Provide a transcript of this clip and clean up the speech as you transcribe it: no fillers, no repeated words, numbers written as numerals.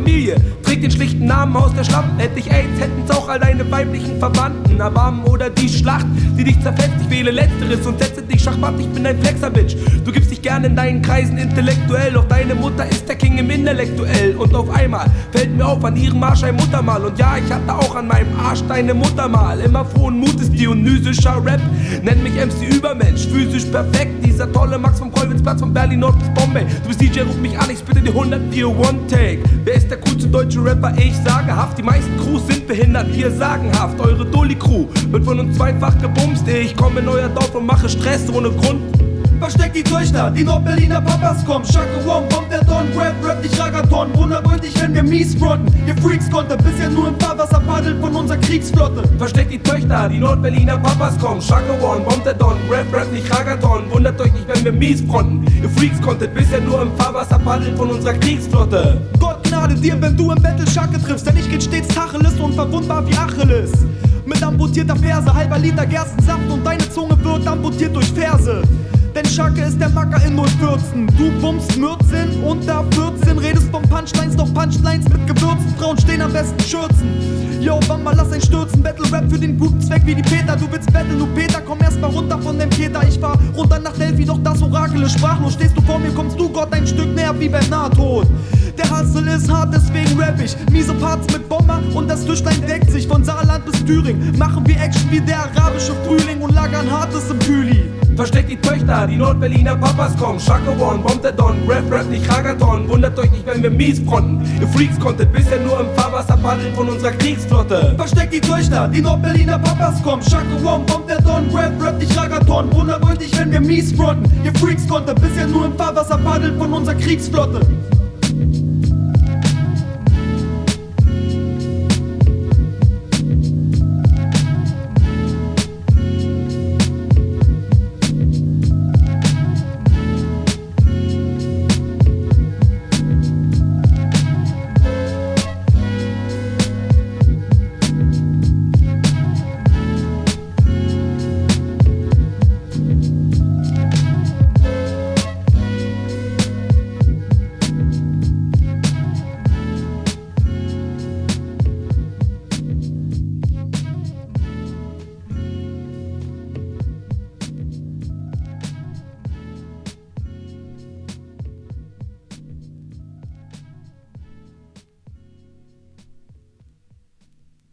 Familie trägt den schlichten Namen aus der Schlacht. Hätte ich AIDS, hätten's auch all deine weiblichen Verwandten. Erbarmen oder die Schlacht, die dich zerfetzt. Ich wähle Letzteres und setze dich Schachmatt. Ich bin ein Flexer-Bitch. Du gibst dich gerne in deinen Kreisen intellektuell, doch deine Mutter ist der King im Intellektuell. Und auf einmal fällt mir auf an ihrem Arsch ein Muttermal. Und ja, ich hatte auch an meinem Arsch deine Mutter mal. Immer frohen Mutes, dionysischer Rap. Nenn mich MC Übermensch, physisch perfekt. Dieser tolle Max vom Kolwitzplatz von Berlin Nord bis Bombay. Du bist DJ, ruf mich an, ich spitte die 104 One-Take. Wer ist der coolste deutsche Rapper? Ich sage Haft. Die meisten Crews sind behindert, wir sagenhaft. Eure Dulli-Crew wird von uns zweifach gebumst. Ich komme in euer Dorf und mache Stress ohne Grund. Versteck die Töchter, die Nordberliner Papas kommen. Shaka One, kommt der Don, Rap, nicht Ragaton. Wundert euch nicht, wenn wir mies fronten. Ihr Freaks konntet bisher nur im Fahrwasser paddeln von unserer Kriegsflotte. Versteckt die Töchter, die Nordberliner Papas kommen. Shaka One, bombt der Don, Rap, nicht Ragaton. Wundert euch nicht, wenn wir mies fronten. Ihr Freaks konntet bisher nur im Fahrwasser paddeln von unserer Kriegsflotte. Gott gnade dir, wenn du im Battle Schacke triffst, denn ich geht stets Tacheles und verwundbar wie Achilles. Mit amputierter Ferse, halber Liter Gerstensaft und deine Zunge wird amputiert durch Ferse. Denn Schacke ist der Macker in 014. Du bummst Mürzen unter 14. Redest von Punchlines, doch Punchlines mit Gewürzen. Frauen stehen am besten Schürzen. Yo, Bamba, lass ein Stürzen. Battle Rap für den guten Zweck wie die Peter. Du willst Battle, du Peter, komm erst mal runter von dem Keter. Ich fahr runter nach Delphi, doch das Orakel ist sprachlos. Stehst du vor mir, kommst du Gott ein Stück näher wie beim Nahtod. Der Hustle ist hart, deswegen rapp ich. Miese Parts mit Bomber und das Tischlein deckt sich. Von Saarland bis Thüringen machen wir Action wie der arabische Frühling und lagern Hartes im Kühli. Versteckt die Töchter, die Nordberliner Papas kommen. Shaka One, bombt der Don, Rap, nicht Ragaton. Wundert euch nicht, wenn wir mies fronten. Ihr Freaks konntet bisher nur im Fahrwasser paddeln von unserer Kriegsflotte. Versteckt die Töchter, die Nordberliner Papas kommen. Shaka One, bombt der Don, Rap, nicht Ragaton. Wundert euch nicht, wenn wir mies fronten. Ihr Freaks konntet bisher nur im Fahrwasser paddeln von unserer Kriegsflotte.